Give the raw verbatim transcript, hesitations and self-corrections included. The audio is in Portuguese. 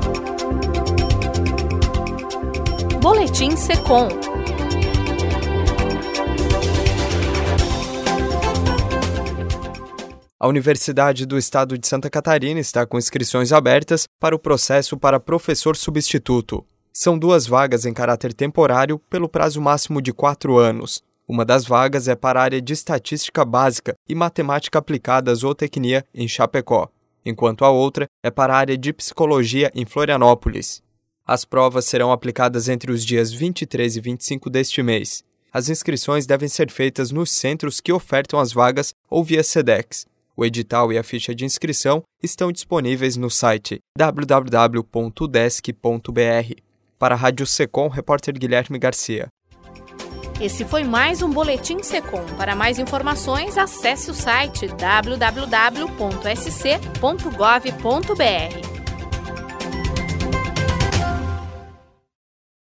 Boletim Secom. A Universidade do Estado de Santa Catarina está com inscrições abertas para o processo para professor substituto. São duas vagas em caráter temporário pelo prazo máximo de quatro anos. Uma das vagas é para a área de Estatística Básica e Matemática Aplicada à Zootecnia, em Chapecó, enquanto a outra é para a área de Psicologia, em Florianópolis. As provas serão aplicadas entre os dias vinte e três e vinte e cinco deste mês. As inscrições devem ser feitas nos centros que ofertam as vagas ou via Sedex. O edital e a ficha de inscrição estão disponíveis no site w w w ponto udesc ponto b r. Para a Rádio Secom, repórter Guilherme Garcia. Esse foi mais um Boletim Secom. Para mais informações, acesse o site w w w ponto s c ponto gov ponto b r.